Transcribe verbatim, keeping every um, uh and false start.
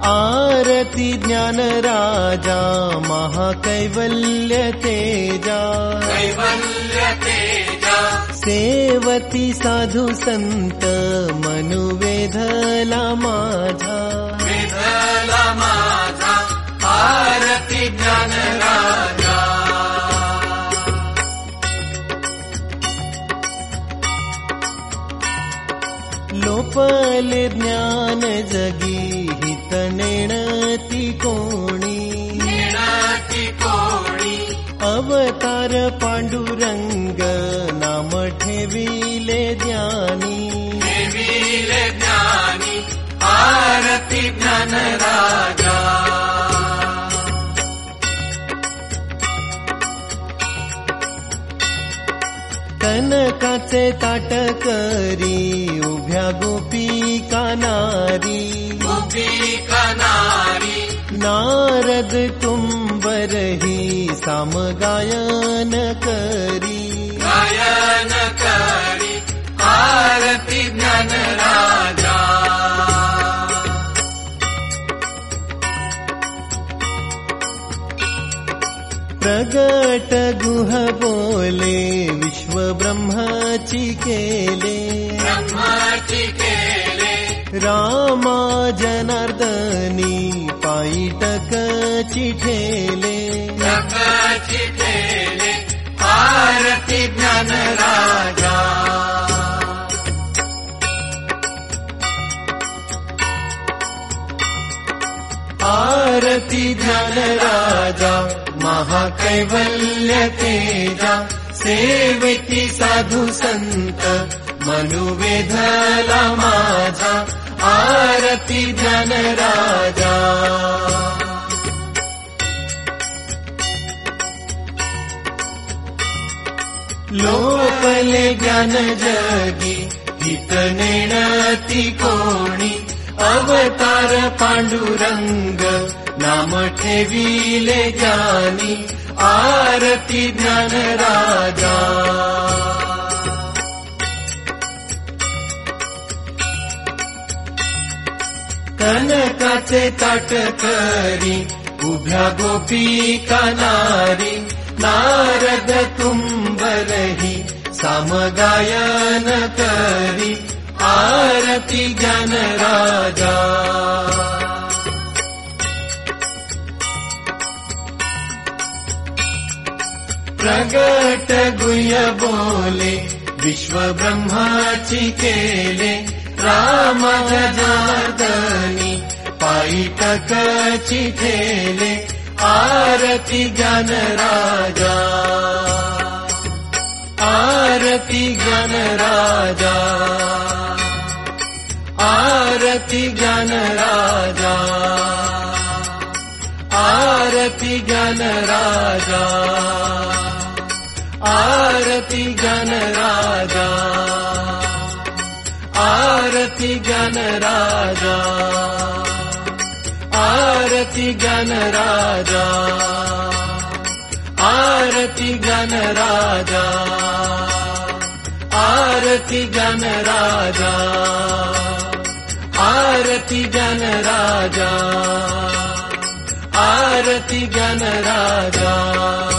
आरती ज्ञान राजा महाकैवल्य तेजा कैवल्य तेजा सेवती साधु संत मनु वेधला माझा वेधला माझा आरती ज्ञान राजा लोपले ज्ञान जगी हित नेणती कोणी नेणती कोणी अवतार पांडुरंग नाम ठेविले ज्ञानी ठेविले ज्ञानी आरती ज्ञान राजा कनकाचे ताट करी उभ्या गोपिका नारी गोपिका नारी नारद तुंबरही सामगायन करी गायन करी आरती ज्ञान राजा प्रगट गुह बोले विश्व ब्रह्माची केले ब्रह्माची केले रामा जनार्दनी पायटक चिठेले टकाची ठेले आरती ज्ञान राजा आरती ज्ञान राजा महाकैवल्य तेजा सेवती साधु संत मनु वेधला माझा आरती ज्ञान राजा लोपले ज्ञान जगी हित नेणती कोणी अवतार पांडुरंग नाम ठेविले ज्ञानी आरती ज्ञान राजा कनकाचे ताट करी उभ्या गोपिका नारी नारद तुंबरही सामगायन करी आरती ज्ञान राजा प्रगट गुह्य बोले विश्व ब्रह्माची केले राम जनार्दनी पायटक चिठेले आरती ज्ञान राजा आरती ज्ञान राजा आरती ज्ञान राजा आरती ज्ञान राजा आरती ज्ञान राजा आरती ज्ञान राजा आरती ज्ञान राजा आरती ज्ञान राजा आरती ज्ञान राजा आरती ज्ञान राजा आरती ज्ञान राजा।